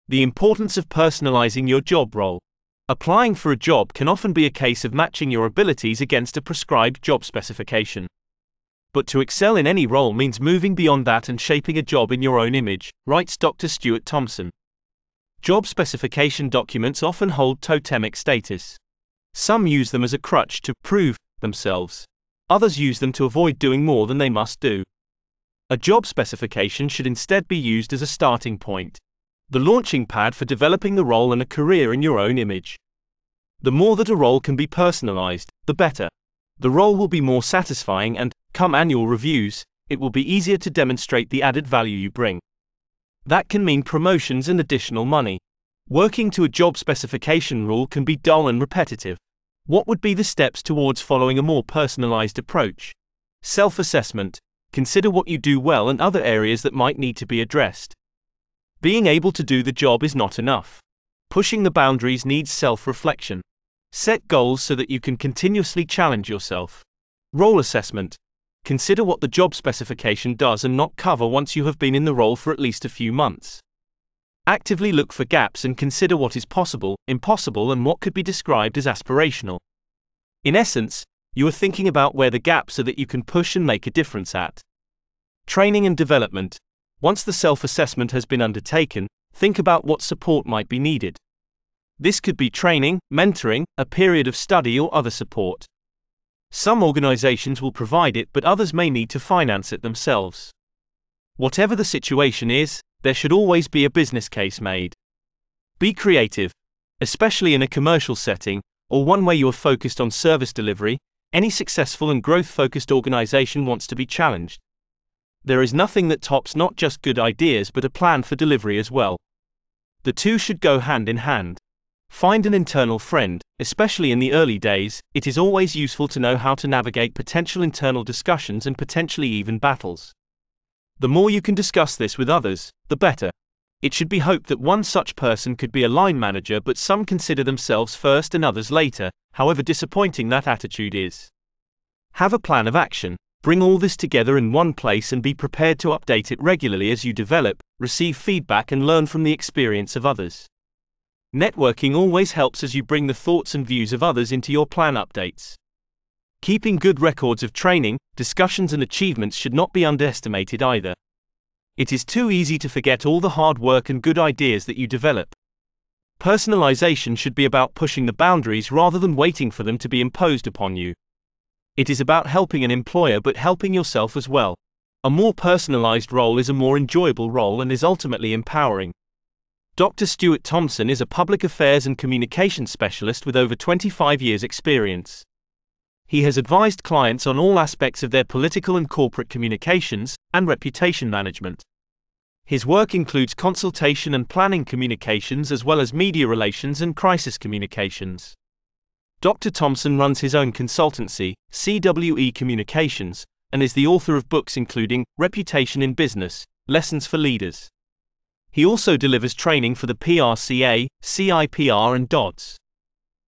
The importance of personalizing your job role. Applying for a job can often be a case of matching your abilities against a prescribed job specification. But to excel in any role means moving beyond that and shaping a job in your own image, writes Dr. Stuart Thompson. Job specification documents often hold totemic status. Some use them as a crutch to prove themselves. Others use them to avoid doing more than they must do. A job specification should instead be used as a starting point, the launching pad for developing the role and a career in your own image. The more that a role can be personalized, the better. The role will be more satisfying and, come annual reviews, it will be easier to demonstrate the added value you bring. That can mean promotions and additional money. Working to a job specification rule can be dull and repetitive. What would be the steps towards following a more personalized approach? Self-assessment. Consider what you do well and other areas that might need to be addressed. Being able to do the job is not enough. Pushing the boundaries needs self-reflection. Set goals so that you can continuously challenge yourself. Role assessment. Consider what the job specification does and not cover once you have been in the role for at least a few months. Actively look for gaps and consider what is possible, impossible, and what could be described as aspirational. In essence, you are thinking about where the gaps are that you can push and make a difference at. Training and development. Once the self-assessment has been undertaken, think about what support might be needed. This could be training, mentoring, a period of study, or other support. Some organizations will provide it, but others may need to finance it themselves. Whatever the situation is, there should always be a business case made. Be creative. Especially in a commercial setting, or one where you are focused on service delivery, any successful and growth-focused organization wants to be challenged. There is nothing that tops not just good ideas but a plan for delivery as well. The two should go hand in hand. Find an internal friend. Especially in the early days, it is always useful to know how to navigate potential internal discussions and potentially even battles. The more you can discuss this with others, the better. It should be hoped that one such person could be a line manager, but some consider themselves first and others later, however disappointing that attitude is. Have a plan of action. Bring all this together in one place and be prepared to update it regularly as you develop, receive feedback, and learn from the experience of others. Networking always helps as you bring the thoughts and views of others into your plan updates. Keeping good records of training, discussions, and achievements should not be underestimated either. It is too easy to forget all the hard work and good ideas that you develop. Personalization should be about pushing the boundaries rather than waiting for them to be imposed upon you. It is about helping an employer but helping yourself as well. A more personalized role is a more enjoyable role and is ultimately empowering. Dr. Stuart Thompson is a public affairs and communications specialist with over 25 years' experience. He has advised clients on all aspects of their political and corporate communications and reputation management. His work includes consultation and planning communications as well as media relations and crisis communications. Dr. Thompson runs his own consultancy, CWE Communications, and is the author of books including Reputation in Business, Lessons for Leaders. He also delivers training for the PRCA, CIPR, and DODS.